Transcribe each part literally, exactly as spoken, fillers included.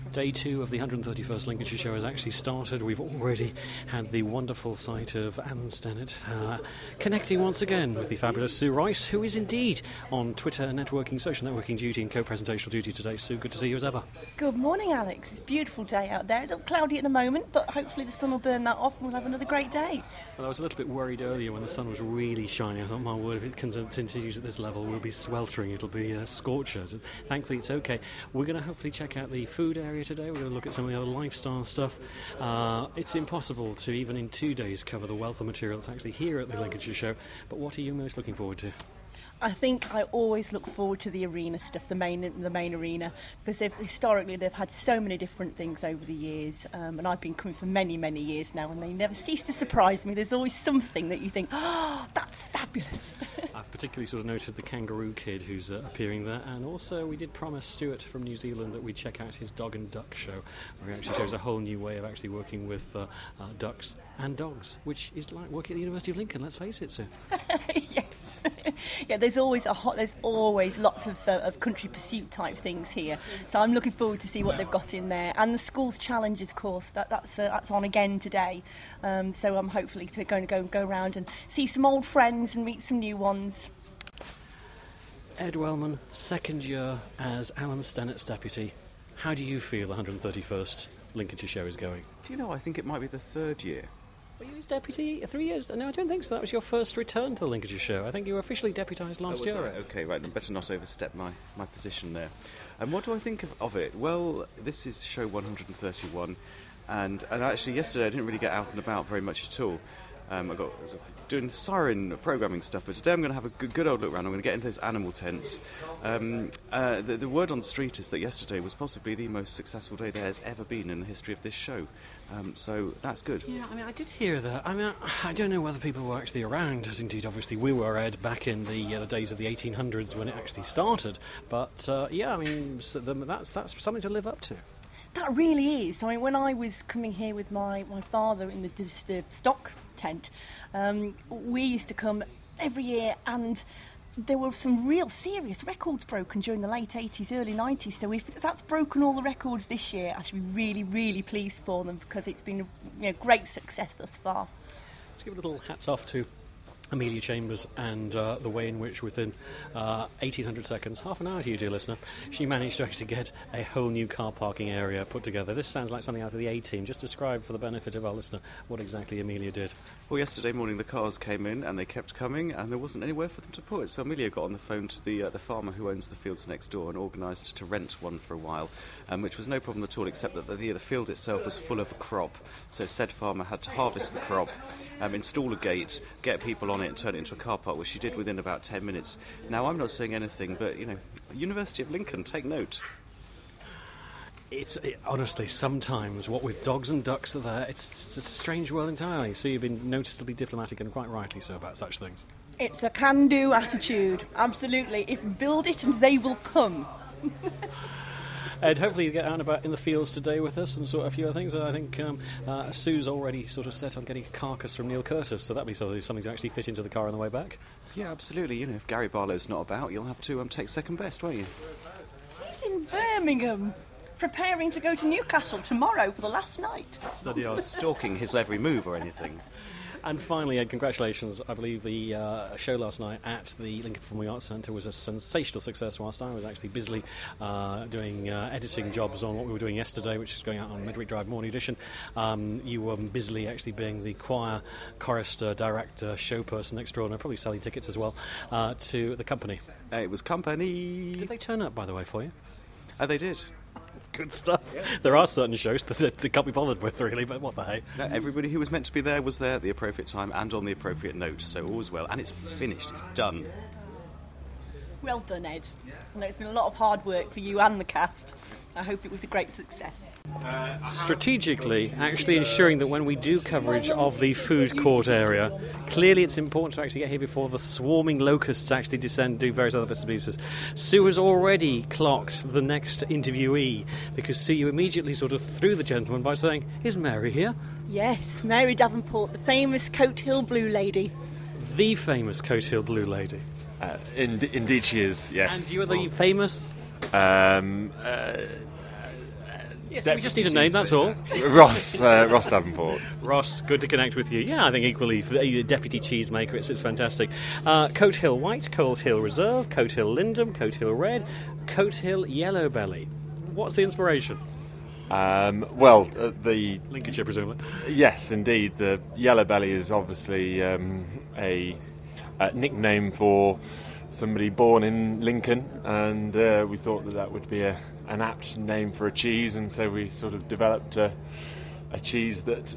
Day two of the one hundred thirty-first Lincolnshire Show has actually started. We've already had the wonderful sight of Alan Stennett uh, connecting once again with the fabulous Sue Rice, who is indeed on Twitter networking, social networking duty and co-presentational duty today. Sue, good to see you as ever. Good morning, Alex. It's a beautiful day out there. A little cloudy at the moment, but hopefully the sun will burn that off and we'll have another great day. Well, I was a little bit worried earlier when the sun was really shining. I thought, my word, if it continues at this level, we'll be sweltering. It'll be a scorcher. Thankfully, it's okay. We're going to hopefully check out the food area today. We're going to look at some of the other lifestyle stuff. Uh, it's impossible to, even in two days, cover the wealth of material that's actually here at the Lincolnshire Show. But what are you most looking forward to? I think I always look forward to the arena stuff, the main the main arena, because they've, historically they've had so many different things over the years, um, and I've been coming for many, many years now, and they never cease to surprise me. There's always something that you think, oh, that's fabulous. I've particularly sort of noted the Kangaroo Kid who's uh, appearing there, and also we did promise Stuart from New Zealand that we'd check out his Dog and Duck show, where he actually shows a whole new way of actually working with uh, uh, ducks and dogs, which is like working at the University of Lincoln, let's face it, Sue. Yes. Yeah, there's always a hot, there's always lots of, uh, of country pursuit type things here, so I'm looking forward to see what they've got in there. And the schools challenges course, that, that's uh, that's on again today, um, so I'm hopefully to, going to go go around and see some old friends and meet some new ones. Ed Wellman, second year as Alan Stennett's deputy. How do you feel the one hundred thirty-first Lincolnshire Show is going? Do you know, I think it might be the third year. Were you his deputy three years? No, I don't think so. That was your first return to the Lincolnshire Show. I think you were officially deputised last oh, year. Right? Okay, right. I better not overstep my, my position there. And what do I think of, of it? Well, this is show one hundred thirty-one, and, and actually yesterday I didn't really get out and about very much at all. Um, I got I was doing siren programming stuff, but today I'm going to have a good, good old look around. I'm going to get into those animal tents. Um, uh, the, the word on the street is that yesterday was possibly the most successful day there has ever been in the history of this show. Um, so that's good. Yeah, I mean, I did hear that. I mean, I don't know whether people were actually around, as indeed, obviously, we were, Ed, back in the, uh, the days of the eighteen hundreds when it actually started. But, uh, yeah, I mean, so the, that's, that's something to live up to. That really is. I mean, when I was coming here with my, my father in the, the stock tent, um, we used to come every year, and there were some real serious records broken during the late eighties, early nineties. So if that's broken all the records this year, I should be really, really pleased for them, because it's been a you know, great success thus far. Let's give a little hats off to Amelia Chambers and uh, the way in which within uh, eighteen hundred seconds, half an hour to you, dear listener, she managed to actually get a whole new car parking area put together. This sounds like something out of the A-Team. Just describe for the benefit of our listener what exactly Amelia did. Well, yesterday morning the cars came in and they kept coming, and there wasn't anywhere for them to put it. So Amelia got on the phone to the uh, the farmer who owns the fields next door and organised to rent one for a while, um, which was no problem at all, except that the, the, the field itself was full of a crop. So said farmer had to harvest the crop, um, install a gate, get people on it and turn it into a car park, which she did within about ten minutes. Now, I'm not saying anything, but, you know, University of Lincoln, take note. It's it, honestly, sometimes, what with dogs and ducks are there, it's, it's a strange world entirely. So you've been noticeably diplomatic, and quite rightly so, about such things. It's a can-do attitude, absolutely. If build it and they will come. Ed, hopefully you get out and about in the fields today with us and sort of a few other things. I think um, uh, Sue's already sort of set on getting a carcass from Neil Curtis, so that'll be something to actually fit into the car on the way back. Yeah, absolutely. You know, if Gary Barlow's not about, you'll have to um, take second best, won't you? He's in Birmingham, preparing to go to Newcastle tomorrow for the last night. Study on stalking his every move or anything. And finally, Ed, congratulations. I believe the uh, show last night at the Lincoln Performing Arts Centre was a sensational success, whilst I was actually busily uh, doing uh, editing jobs on what we were doing yesterday, which is going out on Midweek Drive Morning Edition. Um, you were busily actually being the choir, chorister, director, show person extraordinaire, probably selling tickets as well, uh, to the company. Uh, it was company. Did they turn up, by the way, for you? Oh, they did. Good stuff. Yeah. There are certain shows that they can't be bothered with, really, but what the hey? No, everybody who was meant to be there was there at the appropriate time and on the appropriate note, so all's well. And it's finished, it's done. Well done, Ed. I know it's been a lot of hard work for you and the cast. I hope it was a great success. Strategically, actually ensuring that when we do coverage of the food court area, clearly it's important to actually get here before the swarming locusts actually descend, do various other bits and pieces. Sue has already clocked the next interviewee, because Sue, you immediately sort of threw the gentleman by saying, "Is Mary here?" Yes, Mary Davenport, the famous Coat Hill Blue Lady. The famous Coat Hill Blue Lady. Uh, in, indeed she is, yes. And you are the oh. famous... Um, uh, Yes, we just need a name, that's all. Ross, uh, Ross Davenport. Ross, good to connect with you. Yeah, I think equally for the deputy cheesemaker, it's, it's fantastic. Uh, Coat Hill White, Coat Hill Reserve, Coat Hill Lindum, Coat Hill Red, Coat Hill Yellow Belly. What's the inspiration? Um, well, uh, the Lincolnshire, presumably. Yes, indeed. The Yellow Belly is obviously um, a, a nickname for somebody born in Lincoln, and uh, we thought that that would be a, an apt name for a cheese, and so we sort of developed a, a cheese that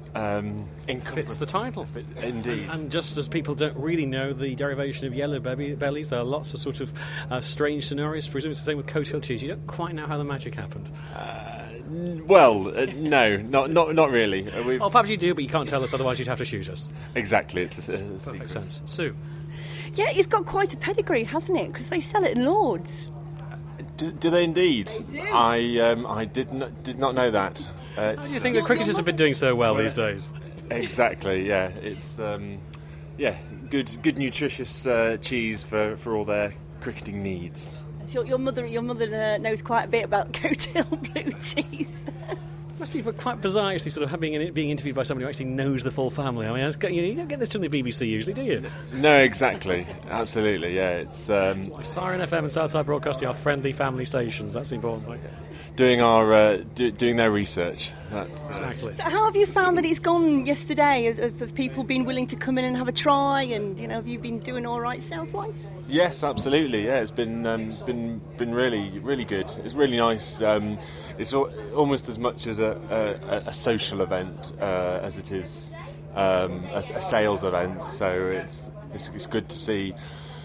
um, fits the title. Indeed. And just as people don't really know the derivation of yellow belly, bellies, there are lots of sort of uh, strange scenarios. Presumably it's the same with Coat Hill cheese. You don't quite know how the magic happened. Uh, Well, uh, no, not not not really. Uh, well, perhaps you do, but you can't tell us, otherwise you'd have to shoot us. Exactly, it's a, a perfect secret. sense. Sue? Yeah, it's got quite a pedigree, hasn't it? Because they sell it in Lords. Do, do they indeed? They do. I um, I did not did not know that. Uh, How do you think the cricketers have been doing so well these days? Exactly. Yeah, it's um, yeah, good good nutritious uh, cheese for, for all their cricketing needs. Your, your mother, your mother uh, knows quite a bit about Coat Hill blue cheese. Must be quite bizarre, actually, sort of being being interviewed by somebody who actually knows the full family. I mean, it's, you, know, you don't get this from the B B C usually, do you? No, exactly, absolutely. Yeah, it's um, Siren F M and Southside Broadcasting are friendly family stations. That's the important point. Doing our uh, do, doing their research. That's, exactly. So, how have you found that it's gone yesterday? Has, have people been willing to come in and have a try? And you know, have you been doing all right sales-wise? Yes, absolutely. Yeah, it's been um, been been really really good. It's really nice. Um, it's al- almost as much as a, a, a social event uh, as it is um, a, a sales event. So it's it's, it's good to see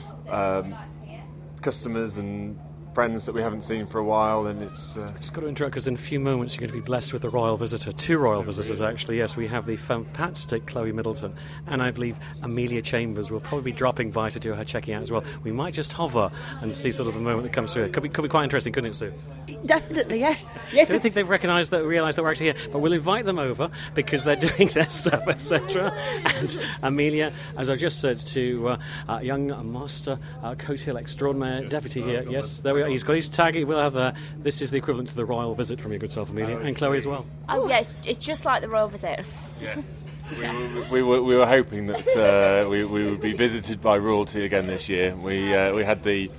um, customers and friends that we haven't seen for a while, and it's... Uh... I've just got to interrupt, because in a few moments you're going to be blessed with a royal visitor. Two royal visitors, actually. Yes, we have the fantastic Chloe Middleton, and I believe Amelia Chambers will probably be dropping by to do her checking out as well. We might just hover and see sort of the moment that comes through. Could be, could be quite interesting, couldn't it, Sue? Definitely, yeah. I Yes, don't think they've recognised that, realised that we're actually here, but we'll invite them over because they're doing their stuff, et cetera. And Amelia, as I just said to uh, uh, young Master uh, Coat Hill Extraordinaire Deputy here, yes, there we are. He's got his tag. We'll have the. This is the equivalent to the royal visit from your good self, Amelia, and Chloe as well. Oh yes, it's just like the royal visit. Yes. we, were, we were we were hoping that uh, we we would be visited by royalty again this year. We uh, we had the.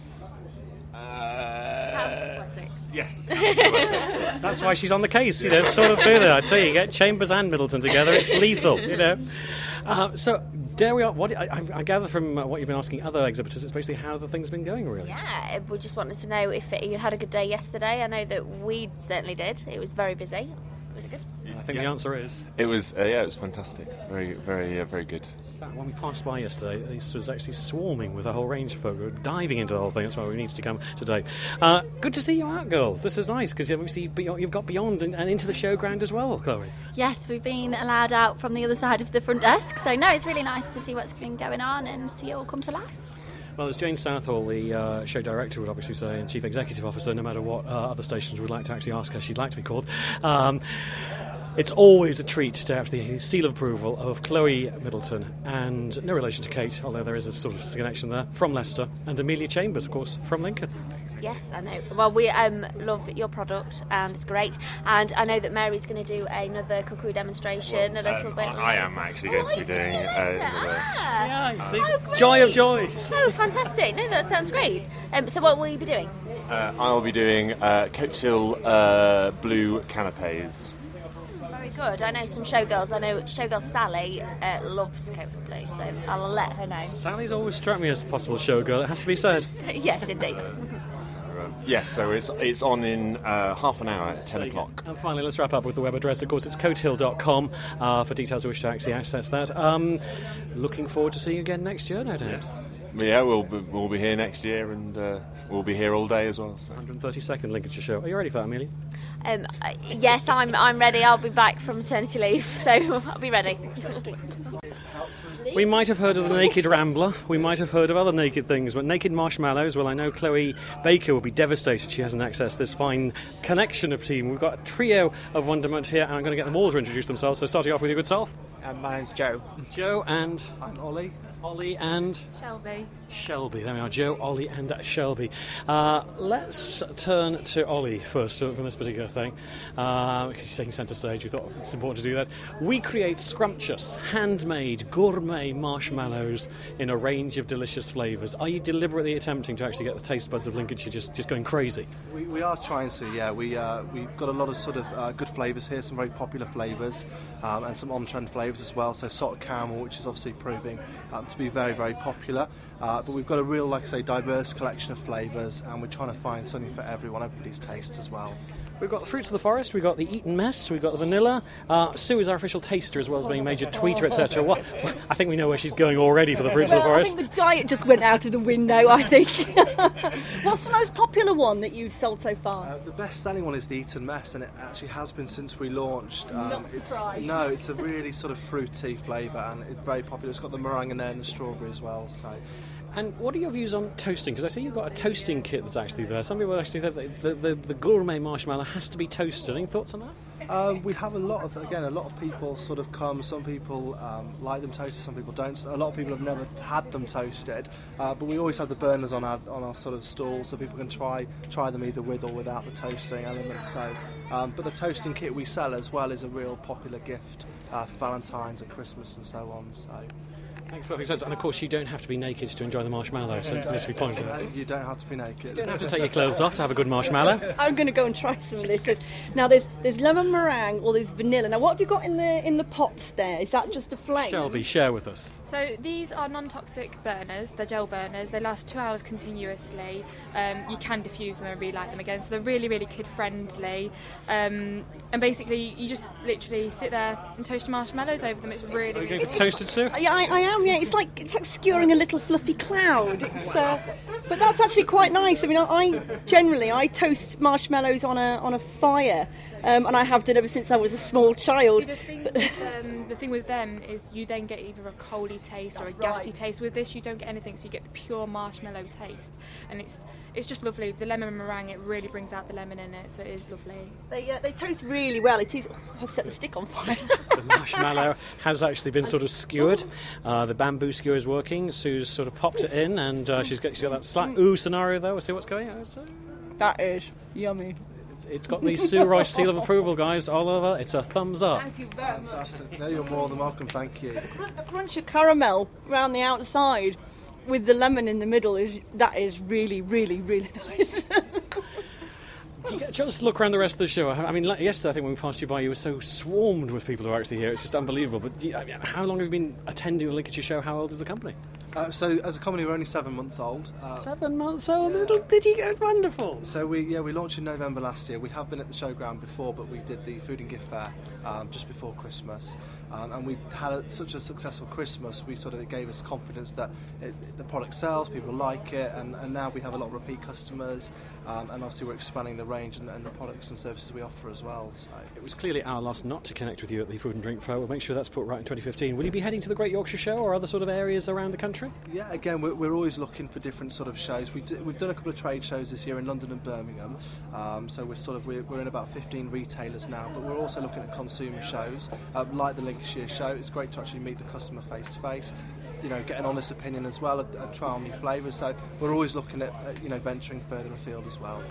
Yes. That's why she's on the case, you know, sort of do that. I tell you, you get Chambers and Middleton together, it's lethal, you know. Uh, so, there we are. What I, I gather from uh, what you've been asking other exhibitors, it's basically how the thing's been going, really. Yeah, we just wanted to know if it, you had a good day yesterday. I know that we certainly did. It was very busy. Was it good? I think yes. The answer is. It was, uh, yeah, it was fantastic. Very, very, uh, very good. In fact, when we passed by yesterday, this was actually swarming with a whole range of folk who were diving into the whole thing. That's why we needed to come today. Uh, good to see you out, girls. This is nice because obviously you've got beyond and, and into the showground as well, Chloe. Yes, we've been allowed out from the other side of the front desk. So, no, it's really nice to see what's been going on and see it all come to life. Well, as Jane Southall, the uh, show director, would obviously say, and Chief Executive Officer, no matter what uh, other stations would like to actually ask her she'd like to be called, um, it's always a treat to have the seal of approval of Chloe Middleton, and no relation to Kate, although there is a sort of connection there, from Leicester, and Amelia Chambers, of course, from Lincoln. Yes, I know. Well, we um, love your product, and it's great. And I know that Mary's going to do another cookery demonstration well, a little um, bit. I, I am actually going oh, to be doing uh, another. Ah, yeah, you see, oh, joy of joy. Oh, fantastic! No, that sounds great. Um, so, what will you be doing? Uh, I'll be doing uh, Coat Hill uh, blue canapes. Good. I know some showgirls. I know showgirl Sally uh, loves Coat Hill Blue, so I'll let her know. Sally's always struck me as a possible showgirl, it has to be said. Yes, indeed. Yes, so it's it's on in uh, half an hour at ten o'clock. And finally, let's wrap up with the web address. Of course, it's coat hill dot com uh, for details who wish to actually access that. Um, looking forward to seeing you again next year, no doubt. Yes. Yeah, we'll be, we'll be here next year, and uh, we'll be here all day as well. So. one hundred thirty-second Lincolnshire show. Are you ready for that, Amelia? Um, uh, yes, I'm I'm ready. I'll be back from maternity leave, so I'll be ready. We might have heard of the Naked Rambler. We might have heard of other naked things, but naked marshmallows, well, I know Chloe Baker will be devastated she hasn't accessed this fine connection of team. We've got a trio of wonderment here, and I'm going to get them all to introduce themselves. So starting off with your good self. Um, my name's Joe. Joe and... I'm Ollie. Ollie and... Shelby. Shelby. There we are, Joe, Ollie and Shelby. Uh, let's turn to Ollie first from this particular thing, uh, because he's taking centre stage. We thought it's important to do that. We create scrumptious, handmade, gourmet marshmallows in a range of delicious flavours. Are you deliberately attempting to actually get the taste buds of Lincolnshire just, just going crazy? We, we are trying to, yeah. We, uh, we've got a lot of sort of uh, good flavours here, some very popular flavours, um, and some on-trend flavours as well. So salted caramel, which is obviously proving um, to be very, very popular. Uh, but we've got a real, like I say, diverse collection of flavours, and we're trying to find something for everyone, everybody's tastes as well. We've got the fruits of the forest, we've got the Eton mess, we've got the vanilla. Uh, Sue is our official taster as well as being major tweeter, et cetera. What, I think we know where she's going already for the fruits well, of the forest. I think the diet just went out of the window, I think. What's the most popular one that you've sold so far? Uh, the best-selling one is the Eton mess, and it actually has been since we launched. Um, Not it's, surprised. No, it's a really sort of fruity flavour, and it's very popular. It's got the meringue in there and the strawberry as well. So. And what are your views on toasting? Because I see you've got a toasting kit that's actually there. Some people actually say that the, the, the gourmet marshmallow has to be toasted. Any thoughts on that? Um, we have a lot of, again, a lot of people sort of come. Some people um, like them toasted, some people don't. A lot of people have never had them toasted, uh, but we always have the burners on our on our sort of stall, so people can try try them either with or without the toasting element. So, um, but the toasting kit we sell as well is a real popular gift uh, for Valentine's and Christmas and so on. So. Makes perfect sense. And of course, you don't have to be naked to enjoy the marshmallow, so it needs to be pointed out. You don't have to be naked. You don't have to take your clothes off to have a good marshmallow. I'm going to go and try some of this. There's, now, there's there's lemon meringue or there's vanilla. Now, what have you got in the in the pots there? Is that just a flame? Shelby, share with us. So these are non-toxic burners. They're gel burners. They last two hours continuously. Um, you can diffuse them and relight them again. So they're really, really kid-friendly. Um, and basically, you just literally sit there and toast your marshmallows over them. It's really, Are you really going for toasted, Sue? Yeah, I, I am. Yeah, it's like it's like skewering a little fluffy cloud. It's, uh, but that's actually quite nice. I mean, I, I generally I toast marshmallows on a on a fire, um, and I have done ever since I was a small child. See, the thing, with, um, the thing with them is you then get either a coaly taste or a gassy taste. With this, you don't get anything, so you get the pure marshmallow taste, and it's it's just lovely. The lemon meringue, it really brings out the lemon in it, so it is lovely. They uh, they toast really well. It is. I've set the stick on fire. The marshmallow has actually been sort of skewered. Uh, the bamboo skewer is working. Sue's sort of popped it in, and uh, she's, got, she's got that slight ooh scenario there. We'll see what's going on. That is yummy. It's got the Sue Royce seal of approval, guys, all over. It's a thumbs up. Thank you very much. Fantastic. No, you're more than welcome. Thank you. A crunch of caramel around the outside with the lemon in the middle is that is really, really, really nice. Do you get a chance to look around the rest of the show? I mean, like yesterday, I think when we passed you by, you were so swarmed with people who are actually here. It's just unbelievable. But do you, I mean, how long have you been attending the Lincolnshire show? How old is the company? Uh, so, as a company, we're only seven months old. Uh, Seven months old, little bitty, wonderful. So we yeah we launched in November last year. We have been at the showground before, but we did the food and gift fair um, just before Christmas, um, and we had a, such a successful Christmas. We sort of it gave us confidence that it, the product sells, people like it, and, and now we have a lot of repeat customers, um, and obviously we're expanding the range and, and the products and services we offer as well. So. It was clearly our loss not to connect with you at the Food and Drink Fair. We'll make sure that's put right in twenty fifteen. Will you be heading to the Great Yorkshire Show or other sort of areas around the country? Yeah, again, we're, we're always looking for different sort of shows. We do, we've done a couple of trade shows this year in London and Birmingham, um, so we're sort of we're, we're in about fifteen retailers now. But we're also looking at consumer shows uh, like the Lincolnshire show. It's great to actually meet the customer face to face. You know, get an honest opinion as well, and try on new flavours. So we're always looking at, at you know venturing further afield as well.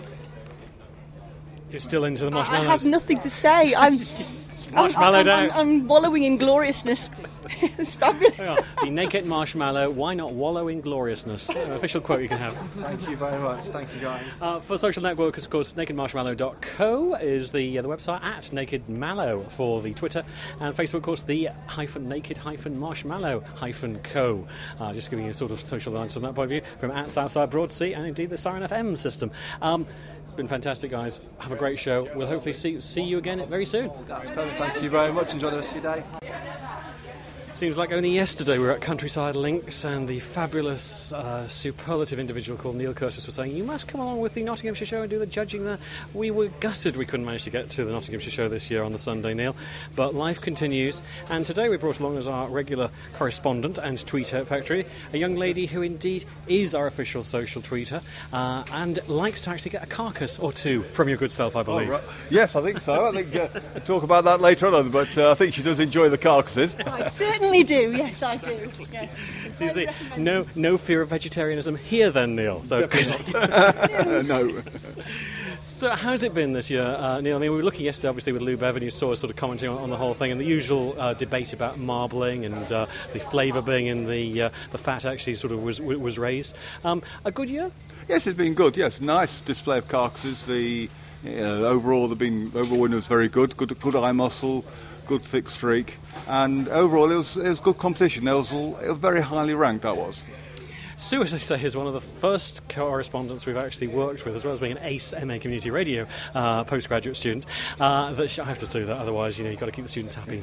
You're still into the I marshmallows? have nothing to say. I'm just, just marshmallowed I'm, I'm, out. I'm, I'm wallowing in gloriousness. It's fabulous. Yeah, the naked marshmallow, why not wallow in gloriousness? An official quote you can have. Thank you very much. Thank you, guys. Uh, for social network, of course, naked marshmallow dot co is the uh, the website, at Naked Mallow for the Twitter, and Facebook, of course, the hyphen naked hyphen marshmallow hyphen co. Uh, just giving you a sort of social lines from that point of view, from at Southside Broadsea and indeed the Siren F M system. Um, it's been fantastic, guys. Have a great show. We'll hopefully see see you again very soon. That's perfect. Thank you very much. Enjoy the rest of your day. Seems like only yesterday we were at Countryside Links and the fabulous, uh, superlative individual called Neil Curtis was saying, you must come along with the Nottinghamshire show and do the judging there. We were gutted we couldn't manage to get to the Nottinghamshire show this year on the Sunday, Neil. But life continues. And today we brought along as our regular correspondent and tweeter factory, a young lady who indeed is our official social tweeter uh, and likes to actually get a carcass or two from your good self, I believe. Oh, right. Yes, I think so. I think uh, we'll talk about that later on, but uh, I think she does enjoy the carcasses. I certainly certainly do. Yes, I do. Yes. So you see, no, no fear of vegetarianism here then, Neil. So, no. So how's it been this year, uh, Neil? I mean, we were looking yesterday, obviously, with Lou Bevan. You saw us sort of commenting on, on the whole thing, and the usual uh, debate about marbling and uh, the flavour being in the uh, the fat actually sort of was was raised. Um, a good year? Yes, it's been good. Yes, nice display of carcasses. The you know, overall, the been overall winner was very good. Good, good eye muscle, good thick streak, and overall it was it was good competition. It was, it was very highly ranked. That was. Sue, as I say, is one of the first correspondents we've actually worked with, as well as being an ACE M A Community Radio uh, postgraduate student. Uh, that sh- I have to say that, otherwise, you know, you've got to keep the students happy.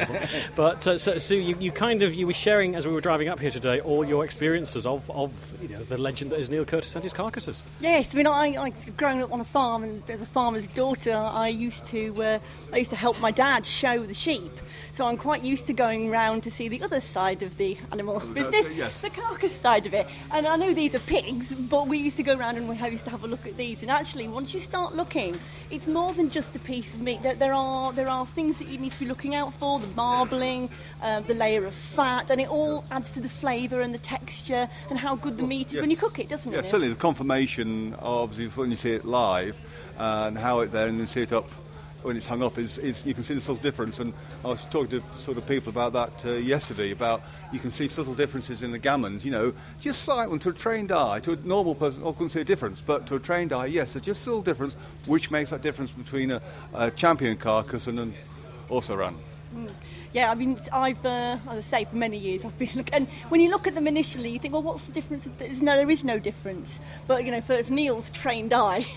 But uh, so, Sue, you, you kind of you were sharing as we were driving up here today all your experiences of, of you know the legend that is Neil Curtis and his carcasses. Yes, I mean, I, I grown up on a farm, and as a farmer's daughter, I used to uh, I used to help my dad show the sheep. So I'm quite used to going round to see the other side of the animal business, yes. the carcass side of it. And I know these are pigs, but we used to go around and we used to have a look at these. And actually, once you start looking, it's more than just a piece of meat. There, there are there are things that you need to be looking out for: the marbling, uh, the layer of fat, and it all adds to the flavour and the texture and how good the meat is yes. when you cook it, doesn't yeah, it? Yeah, certainly the confirmation, obviously, when you see it live and how it there, and then see it up. When it's hung up, is, is you can see the subtle difference, and I was talking to sort of people about that uh, yesterday. About you can see subtle differences in the gammons. You know, just like when to a trained eye, to a normal person, I couldn't see a difference, but to a trained eye, yes, there's just subtle difference, which makes that difference between a, a champion carcass and an also ran. Mm. Yeah, I mean, I've, uh, as I say, for many years I've been looking, and when you look at them initially, you think, well, what's the difference? There's no, there is no difference. But, you know, for Neil's trained eye...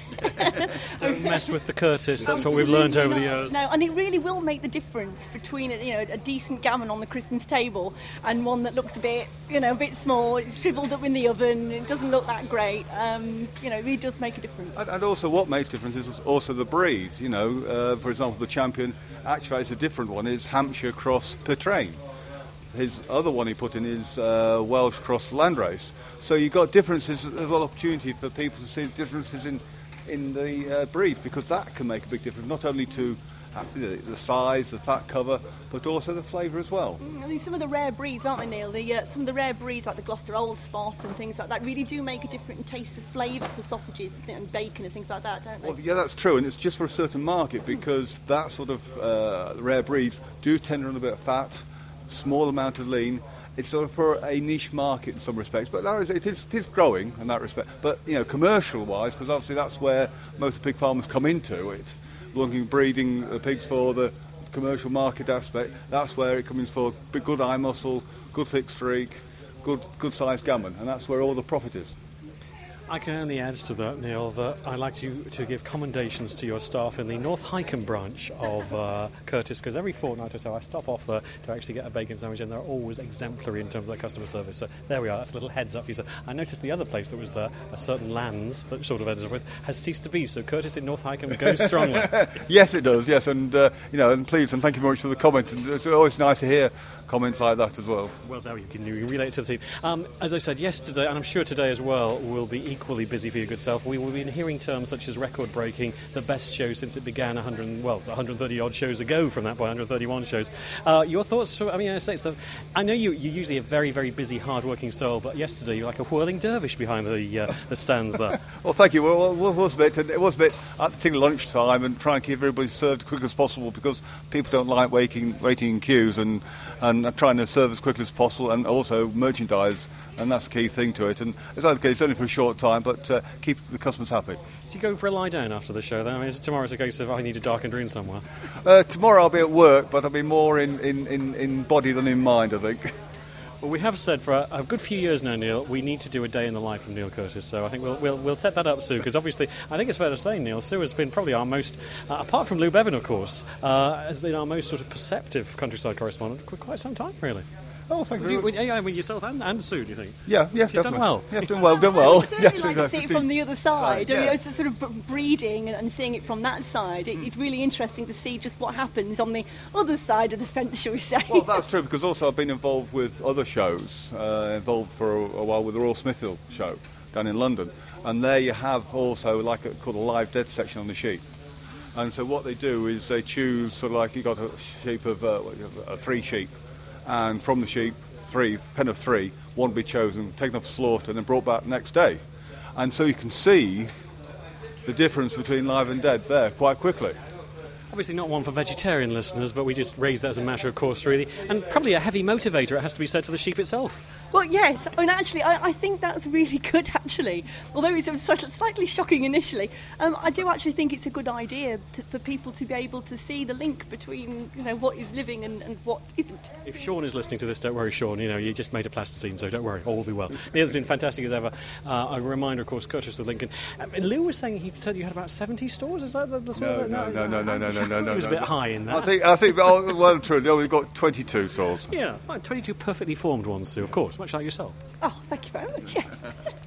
Don't mess with the Curtis, that's what we've learned over not. the years. No, and it really will make the difference between, you know, a decent gammon on the Christmas table and one that looks a bit, you know, a bit small, it's shriveled up in the oven, it doesn't look that great. Um, you know, it really does make a difference. And, and also what makes a difference is also the breed. You know, uh, for example, the champion, actually it's a different one, is Hampshire Cross Petrain. His other one he put in is uh, Welsh Cross Landrace. So you've got differences, there's a lot of opportunity for people to see differences in, in the uh, breed, because that can make a big difference, not only to uh, the, the size, the fat cover, but also the flavour as well. Mm, I mean, some of the rare breeds, aren't they, Neil? The, uh, some of the rare breeds, like the Gloucester Old Spot and things like that, really do make a different taste of flavour for sausages and, th- and bacon and things like that, don't they? Well, yeah, that's true, and it's just for a certain market, because that sort of uh, rare breeds do tend to run a bit of fat, small amount of lean. It's sort of for a niche market in some respects, but that is, it, is, it is growing in that respect. But, you know, commercial-wise, because obviously that's where most of the pig farmers come into it, looking breeding the pigs for the commercial market aspect, that's where it comes for good eye muscle, good thick streak, good good sized gammon, and that's where all the profit is. I can only add to that, Neil, that I'd like to, to give commendations to your staff in the North Hycombe branch of uh, Curtis, because every fortnight or so I stop off there to actually get a bacon sandwich, and they're always exemplary in terms of their customer service. So there we are, that's a little heads up for you. So I noticed the other place that was there, a certain Lands that sort of ended up with, has ceased to be. So Curtis in North Hycombe goes strongly. Yes, it does, yes, and uh, you know, and please, and thank you very much for the comment. And it's always nice to hear comments like that as well. Well, there you can, you can relate it to the team. Um, as I said yesterday, and I'm sure today as well, will be equally busy for your good self. We will be hearing terms such as record-breaking, the best show since it began one hundred, well, one hundred thirty odd shows ago from that point, one hundred thirty-one shows. Uh, your thoughts? I mean, I say stuff. I know you, you're usually a very, very busy, hard-working soul, but yesterday you're like a whirling dervish behind the uh, the stands there. Well, thank you. Well, it was a bit. It was a bit at the lunchtime, and try and keep everybody served as quick as possible, because people don't like waiting, waiting in queues, and and trying to serve as quickly as possible, and also merchandise, and that's the key thing to it. And it's okay, it's only for a short time, but uh, keep the customers happy. Do you go for a lie down after the show then? I mean, is it tomorrow's a case of I need a darkened room somewhere? Uh, tomorrow I'll be at work, but I'll be more in, in, in, in body than in mind, I think. Well, we have said for a, a good few years now, Neil, we need to do a day in the life of Neil Curtis. So I think we'll we'll, we'll set that up, Sue, because obviously I think it's fair to say, Neil, Sue has been probably our most, uh, apart from Lou Bevan, of course, uh, has been our most sort of perceptive countryside correspondent for quite some time, really. Oh, thank you. Would you, yeah, I mean, yourself and, and Sue, do you think? Yeah, yes, You've definitely. done well. Yeah, done well, done well. I certainly yes, like to see exactly. it from the other side. Right, I mean, yeah. it's sort of b- breeding and, and seeing it from that side. It, it's really interesting to see just what happens on the other side of the fence, shall we say. Well, that's true, because also I've been involved with other shows, uh, involved for a, a while with the Royal Smithfield show down in London, and there you have also like a, called a live dead section on the sheep. And so what they do is they choose, sort of like you got a sheep of uh, uh, three sheep, and from the sheep, three, pen of three, one be chosen, taken off slaughter, and then brought back the next day. And so you can see the difference between live and dead there quite quickly. Obviously not one for vegetarian listeners, but we just raised that as a matter of course, really. And probably a heavy motivator, it has to be said, for the sheep itself. Well, yes. I mean, actually, I, I think that's really good, actually. Although it's slightly shocking initially, um, I do actually think it's a good idea to, for people to be able to see the link between, you know, what is living and, and what isn't. If Sean is listening to this, don't worry, Sean. You know, you just made a plasticine, so don't worry, all will be well. Neil's been fantastic as ever. Uh, a reminder, of course, Curtis of Lincoln. Um, Lou was saying, he said you had about seventy stores. Is that the, the sort No, of... no, no, no, no, no, no, no, no. It was a bit high in that. I think, I think, oh, well, true. No, we've got twenty-two stores. Yeah, well, twenty-two perfectly formed ones, Sue, of course, much like yourself. Oh, thank you very much, yes.